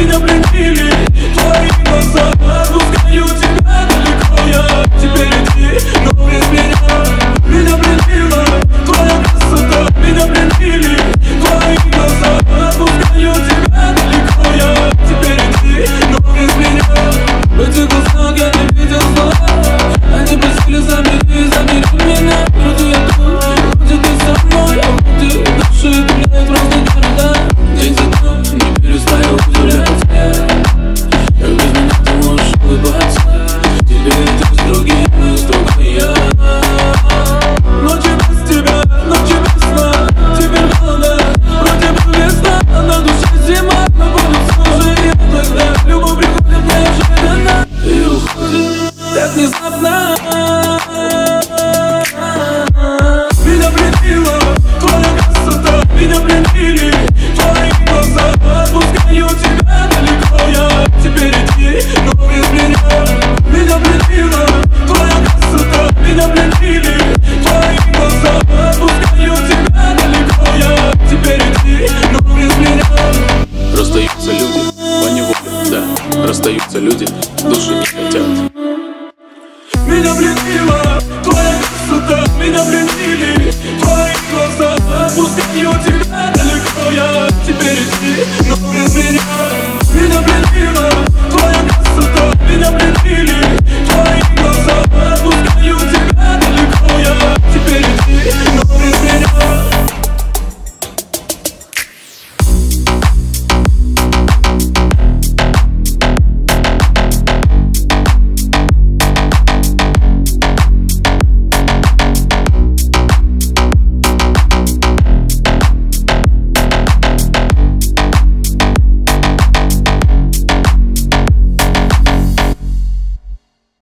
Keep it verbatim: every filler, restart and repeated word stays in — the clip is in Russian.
меня пленили твои глаза, отпускаю тебя далеко. Я теперь иди, но без меня. Меня пленила твоя красота, меня пленили твои глаза, отпускаю тебя далеко. Я теперь иди, но без меня. В этих глазах я не видел зла, они просили замери, замери меня. Вроде я тут, вроде ты со мной, а вроде души гуляют в разных городах. День за днем не перестаю удивляться, как без меня ты можешь улыбаться. Теперь ты с другим, и с другой я. Ночи без тебя, ночи без сна, теперь холода, вроде бы весна, а на душе зима. На улице уже я тогда, любовь приходит неожиданно и уходит так внезапно. Меня пленила твоя красота, меня пленили твои глаза, отпускаю тебя далеко. Я теперь иди, но без меня. Меня пленила твоя красота, меня пленили твои глаза, отпускаю тебя далеко. Я теперь иди, но без меня. Расстаются люди по неволе, да, расстаются люди, души не хотят. Меня пленила твоя красота, меня пленили твои глаза, отпускаю тебя далеко. Я теперь иди,